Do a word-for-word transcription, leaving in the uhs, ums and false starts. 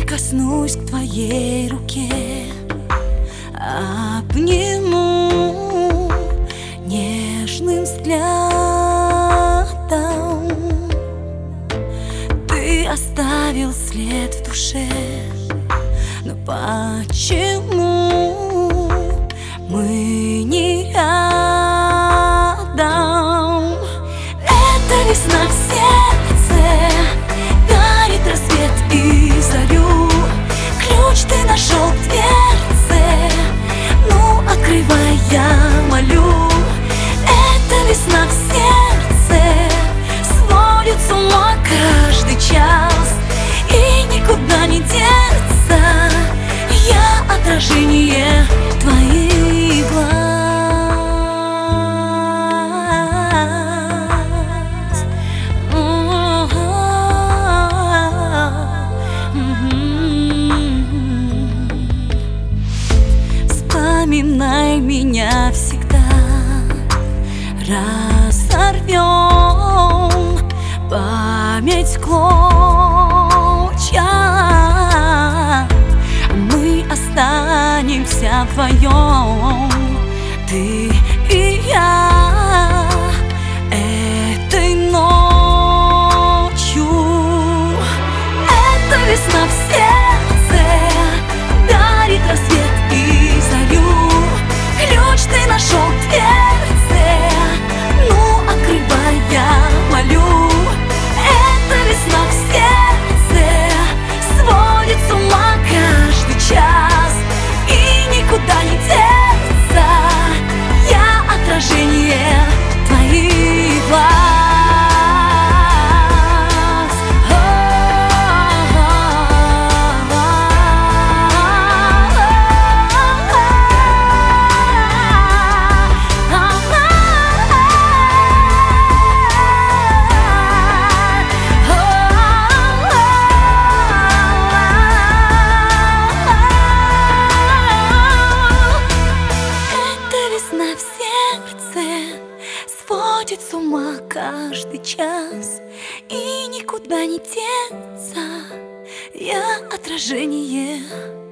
прикоснусь к твоей руке, обниму нежным взглядом. Ты оставил след в душе, но почему мы не рядом? Это весна в сердце, горит рассвет и зарю. Ключ ты нашел в дверце, ну открывай, я молю. Это весна в сердце, сводит с ума каждый час и никуда не деться. Я отражение твоих глаз. Вспоминай меня всегда, разорвем память в клочья. Мы останемся вдвоем, ты и я, этой ночью. Это весна в сердце, дарит рассвет и зарю. Ключ ты нашел в дверце, ну открывай, я молю. Это весна в сердце, сводит с ума каждый час и никуда не деться. Я отражение твоих глаз. Сводит с ума каждый час и никуда не деться. Я отражение